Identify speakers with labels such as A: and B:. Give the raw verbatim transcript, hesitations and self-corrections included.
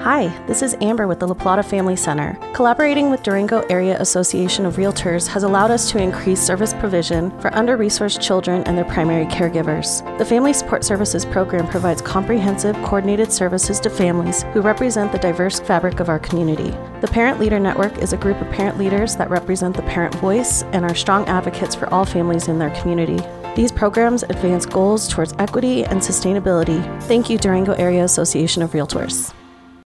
A: Hi, this is Amber with the La Plata Family Center. Collaborating with Durango Area Association of Realtors has allowed us to increase service provision for under-resourced children and their primary caregivers. The Family Support Services program provides comprehensive, coordinated services to families who represent the diverse fabric of our community. The Parent Leader Network is a group of parent leaders that represent the parent voice and are strong advocates for all families in their community. These programs advance goals towards equity and sustainability. Thank you, Durango Area Association of Realtors.